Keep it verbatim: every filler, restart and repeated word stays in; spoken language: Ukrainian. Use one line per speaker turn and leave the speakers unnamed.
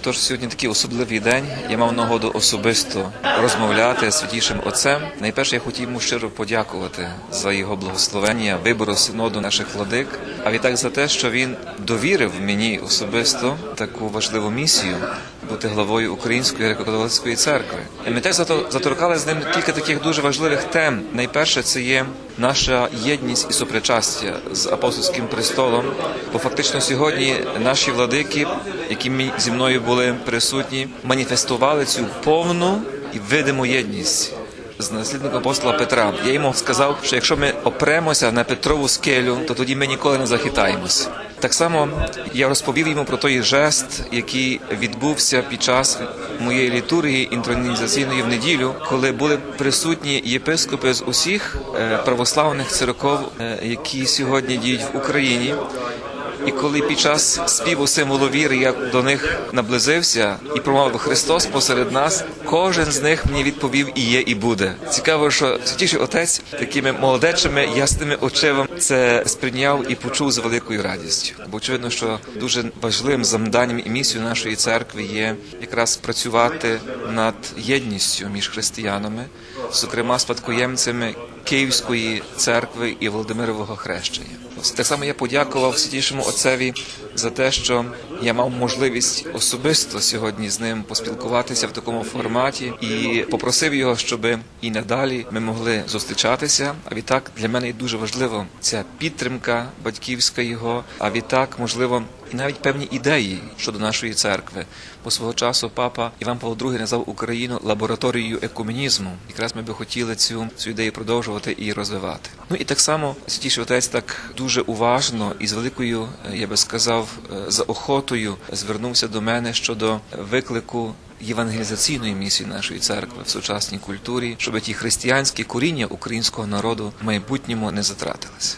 Тож сьогодні такий особливий день. Я мав нагоду особисто розмовляти з Святішим Отцем. Найперше я хотів йому щиро подякувати за його благословення, вибору синоду наших владик, а відтак за те, що він довірив мені особисто таку важливу місію бути главою Української греко-католицької церкви. І ми теж заторкали з ним кілька таких дуже важливих тем. Найперше це є наша єдність і сопричастя з апостольським престолом, бо фактично сьогодні наші владики, які зі мною були присутні, маніфестували цю повну і видиму єдність з наслідником апостола Петра. Я йому сказав, що якщо ми опремося на Петрову скелю, то тоді ми ніколи не захитаємось. Так само я розповів йому про той жест, який відбувся під час моєї літургії інтронізаційної в неділю, коли були присутні єпископи з усіх православних церков, які сьогодні діють в Україні. І коли під час співу символу віри я до них наблизився і промовив «Христос посеред нас», кожен з них мені відповів «І є, і буде». Цікаво, що Святіший Отець такими молодечими, ясними очима це сприйняв і почув з великою радістю. Бо очевидно, що дуже важливим завданням і місією нашої церкви є якраз працювати над єдністю між християнами, зокрема спадкоємцями Київської церкви і Володимирового хрещення. Так само я подякував Святішому Отцеві за те, що я мав можливість особисто сьогодні з ним поспілкуватися в такому форматі і попросив його, щоб і надалі ми могли зустрічатися. А відтак для мене дуже важливо ця підтримка батьківська його, а відтак, можливо, і навіть певні ідеї щодо нашої церкви. Бо свого часу папа Іван Павло другий назвав Україну лабораторією екуменізму. Якраз ми би хотіли цю, цю ідею продовжувати і розвивати. Ну і так само Святіший Отець так дуже уважно і з великою, я би сказав, заохотою звернувся до мене щодо виклику євангелізаційної місії нашої церкви в сучасній культурі, щоб ті християнські коріння українського народу в майбутньому не затратилися.